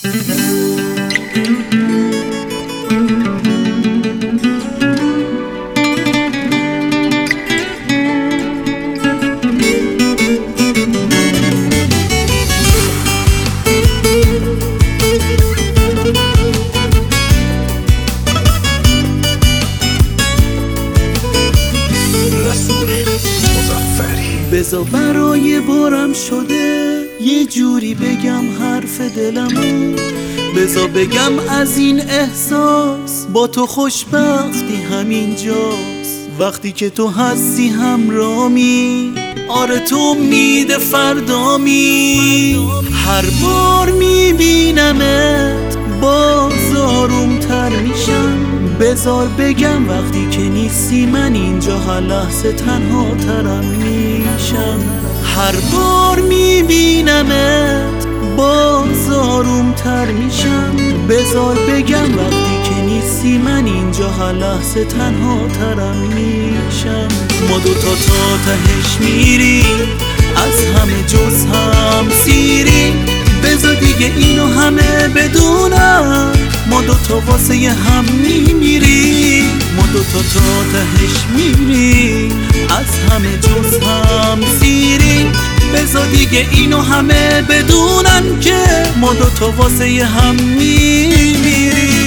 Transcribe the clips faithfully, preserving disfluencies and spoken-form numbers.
بذار برای بارم شده یه جوری بگم حرف دلمو، بذار بگم از این احساس با تو خوشبختی همینجاست. وقتی که تو هستی همرامی، آره تو امید فردامی. هر بار میبینمت باز آرومتر میشم، بذار بگم وقتی که نیستی من اینجا هر لحظه تنها ترم میشم. هر بار میبینمت باز آرومتر میشم، بذار بگم وقتی که نیستی من اینجا هر لحظه تنها ترم میشم. ما دوتا تا تهش میریم، از همه جز هم سیریم، بذار دیگه اینو همه بدونم، ما دوتا واسه هم میمیریم. ما دوتا تا تهش میریم، از همه جز هم سیریم، بذار دیگه اینو همه بدونن که ما دوتا واسه هم میمیریم.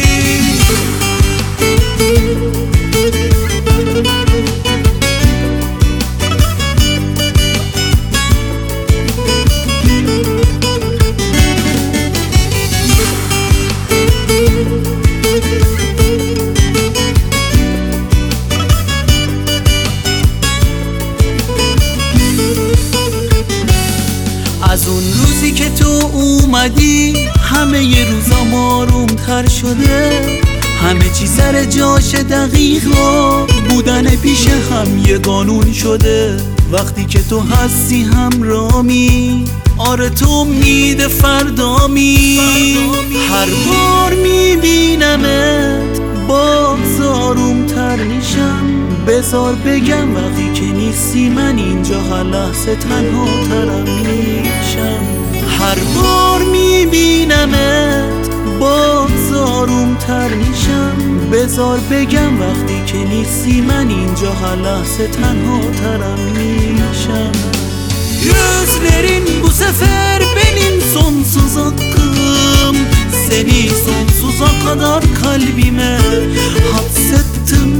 از اون روزی که تو اومدی همه ی روزام آرومتر شده، همه چی سر جاش دقیق و بودن پیش هم یه قانون شده. وقتی که تو هستی همرامی، آره تو امید فردامی. هر بار میبینمت باز آرومتر میشم، بذار بگم وقتی که نیستی من اینجا هر لحظه تنها ترم میشم. هر بار میبینمت باز آرومتر میشم، بذار بگم وقتی که نیستی من اینجا hal tənha tarammışam. Gözlerin bu sefer benim sonsuz hakkım, seni sonsuza kadar kalbime hapsettim.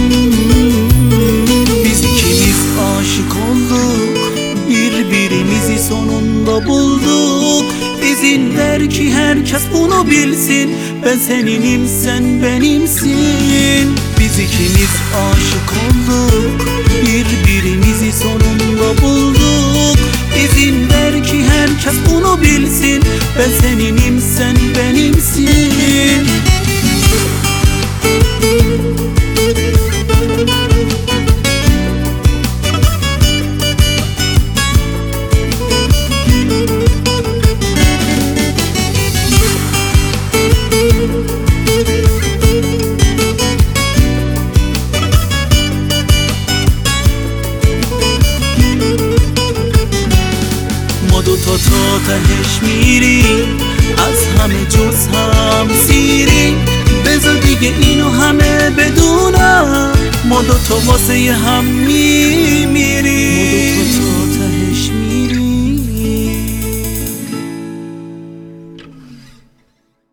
Biz ikimiz aşık olduk, birbirimizi sonunda bulduk. İzin ver ki herkes bunu bilsin, ben seninim sen benimsin. Biz ikimiz aşık olduk, birbirimizi sonunda bulduk. İzin ver ki herkes bunu bilsin, ben seninim sen benimsin. دو تا تا تهش میریم، از همه جز هم سیریم. بذار دیگه اینو همه بدونم، ما دو تا واسه هم میمیریم.